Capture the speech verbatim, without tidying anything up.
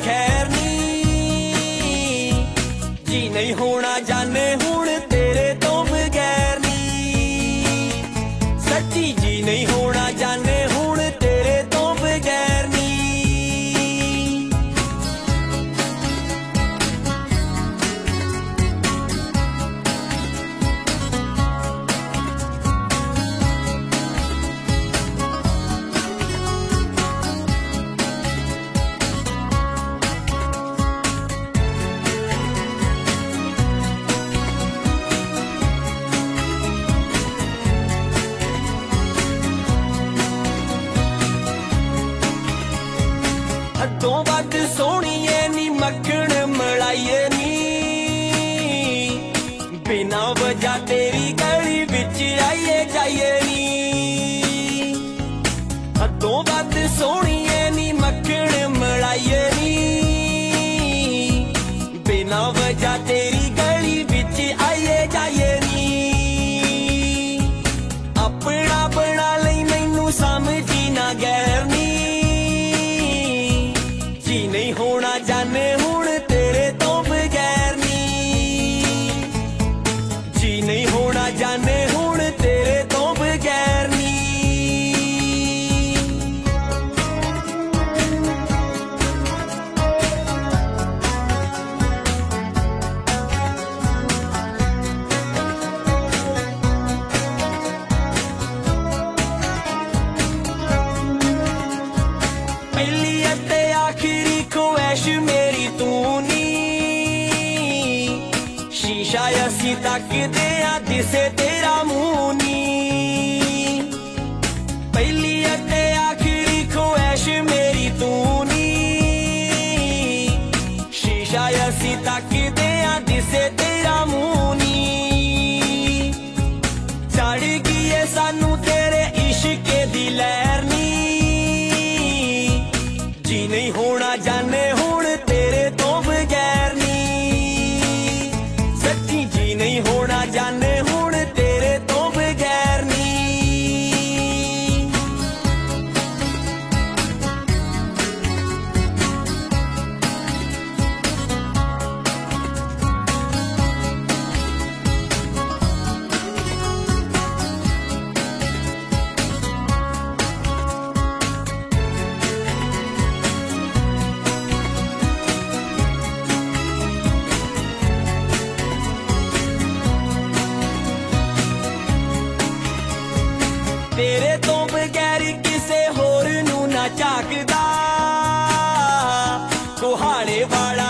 खैर नी, जी नहीं होना जाने हुण तेरे तो बगैर नी, सच्ची जी नहीं होना जाने हुण तेरे तो बगैर नी। हदों वध सोहणीए नी मक्खण मलाइए नी, बिना वजह तेरी गली विच आइए जाइए नी। हदों वध सोहणीए नी मक्खण मलाइए नी, बिना वजह तेरी गली विच आइए जाइए नी। अपना बना लई मैनू समझी ना गैर नी, जी नहीं होना जाने हुण तेरे तो बगैर नी, जी नहीं होना जाने हुण तेरे तो बगैर नी। पहली अते आखिरी ख्वाहिश मेरी तू नी, शीशा असी तकदे आ दिसे तेरा मुंह नी। पहली अते आखिरी ख्वाहिश मेरी तू नी, शीशा असी तकदे आ दिसे तेरा मुंह नी। चढ़ गई है सानू तेरे इश्क दी लहर नी, जी नहीं होना जाने हुण तेरे तो बगैर नी, सच्ची जी नहीं होना जाने हुण तेरे तो बगैर नी। तेरे तो बगैर किसे होर नू ना झाकदा, कुहाड़े वाला